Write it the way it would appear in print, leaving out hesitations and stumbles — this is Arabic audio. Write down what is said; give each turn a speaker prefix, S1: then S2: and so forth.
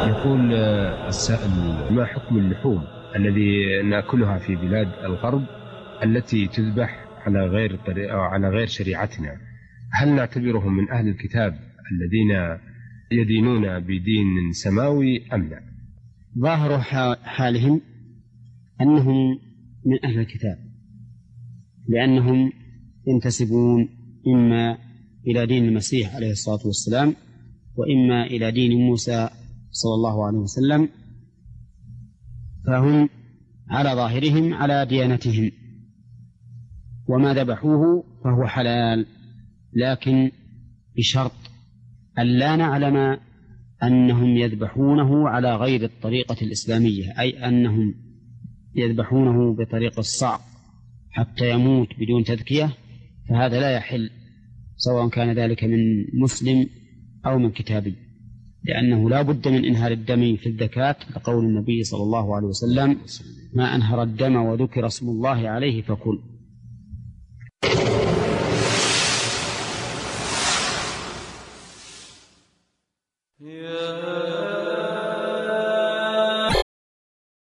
S1: يقول السائل: ما حكم اللحوم الذي نأكلها في بلاد الغرب التي تذبح على غير الطريقة أو على غير شريعتنا؟ هل نعتبرهم من أهل الكتاب الذين يدينون بدين سماوي أم لا؟
S2: ظاهر حالهم أنهم من أهل الكتاب، لأنهم ينتسبون إما إلى دين المسيح عليه الصلاة والسلام وإما إلى دين موسى صلى الله عليه وسلم، فهم على ظاهرهم على ديانتهم، وما ذبحوه فهو حلال، لكن بشرط أن لا نعلم أنهم يذبحونه على غير الطريقة الإسلامية، أي أنهم يذبحونه بطريق الصعق حتى يموت بدون تذكية، فهذا لا يحل، سواء كان ذلك من مسلم أو من كتابي، لأنه لا بد من إنهار الدم في الزكاة، لقول النبي صلى الله عليه وسلم: ما أنهر الدم وذكر اسم الله عليه فكل.
S3: يا